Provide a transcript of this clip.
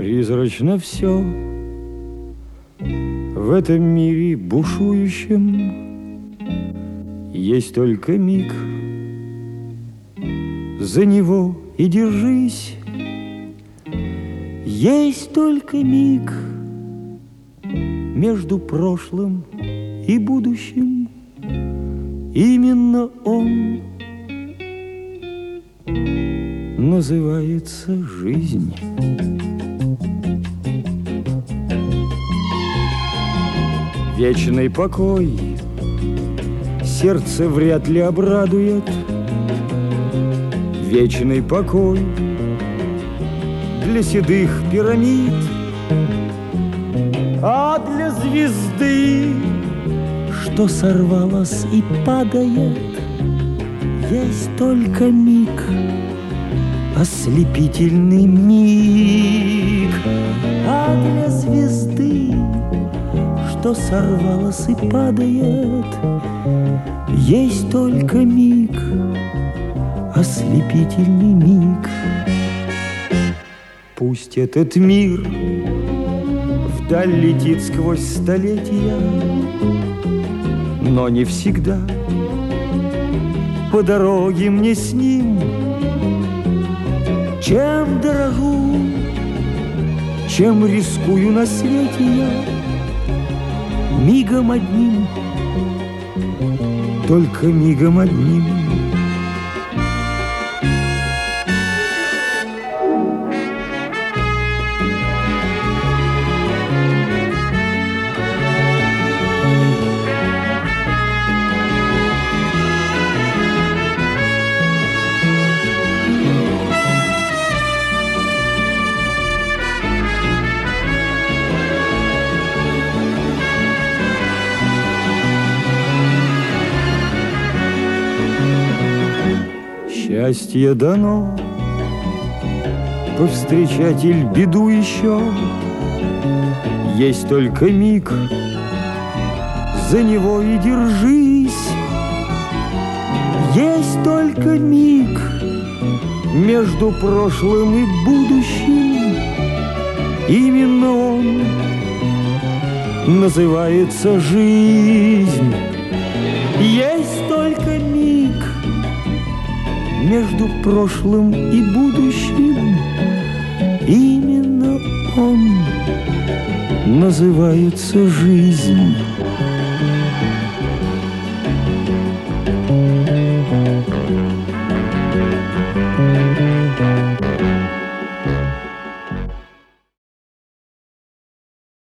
Призрачно все в этом мире бушующем. Есть только миг, за него и держись. Есть только миг между прошлым и будущим. Именно он называется жизнь. Вечный покой сердце вряд ли обрадует. Вечный покой для седых пирамид, а для звезды, что сорвалась и падает, есть только миг, ослепительный миг. А для звезды, что сорвалась и падает, есть только миг, ослепительный миг. Пусть этот мир вдаль летит сквозь столетия, но не всегда по дороге мне с ним. Чем дорогу, чем рискую на свете я, мигом одним, только мигом одним. Счастье дано повстречать иль беду еще. Есть только миг, за него и держись. Есть только миг между прошлым и будущим. Именно он называется жизнь. Есть только миг между прошлым и будущим. Именно он называется жизнь.